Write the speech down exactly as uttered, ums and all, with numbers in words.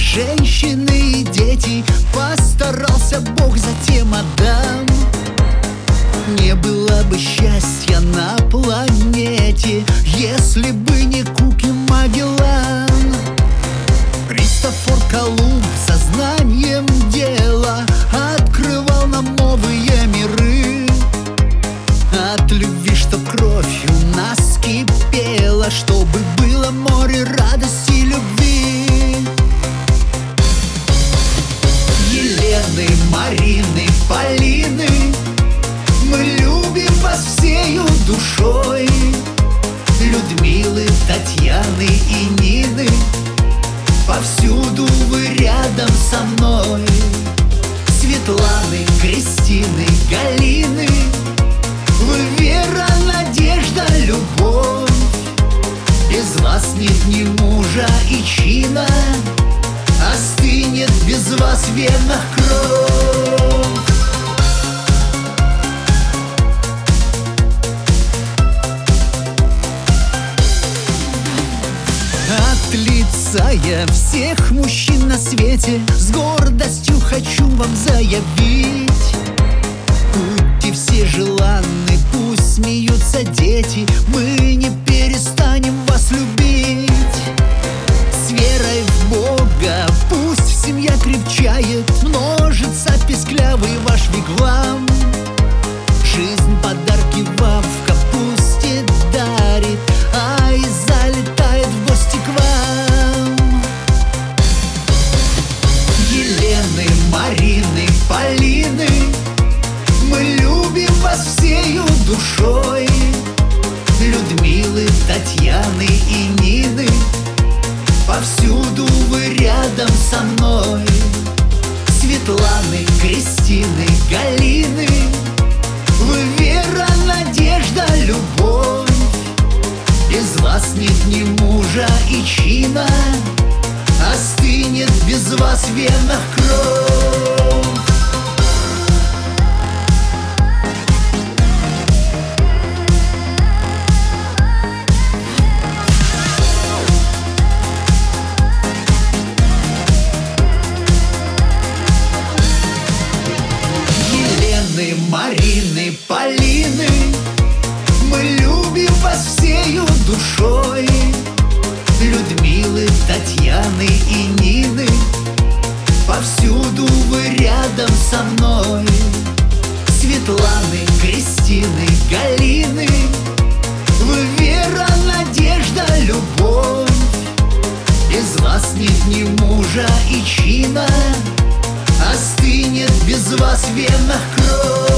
женщины и дети. Постарался Бог, затем Адам. Не было бы счастья на планете, если бы не Кук и Магеллан. Христофор Колумб сознанием дела открывал нам новые миры. От любви, чтоб кровь у нас кипела, чтобы было море радости и любви. Елены, Марины, Полины, мы любим вас всею душой. Людмилы, Татьяны и Нины, повсюду вы рядом со мной. Светланы, Кристины, Галины, вы вера, надежда, любовь. Без вас нет ни мужа и чина, остынет без вас в венах кровь. От лица я всех мужчин на свете с гордостью хочу вам заявить: будьте все желанны, пусть смеются дети, мы не перестанем вас любить. С верой в Бога пусть семья крепчает, множится песклявый ваш вигвам. Жизнь подарки вам в капусте дарит, а и залетает в гости к вам. Елены, Марины, Полины, мы любим вас всею душой. Людмилы, Татьяны и Нины, повсюду вы рядом со мной. Светланы, Кристины, Галины, вы вера, надежда, любовь. Без вас нет ни мужа и чина, остынет без вас в венах кровь. Елены, Марины, Полины, мы любим вас всею душой. Людмилы, Татьяны и Нины, повсюду вы рядом со мной. Светланы, Кристины, Галины, вы вера, надежда, любовь. Без вас нет ни мужа и чина, остынет без вас в венах кровь.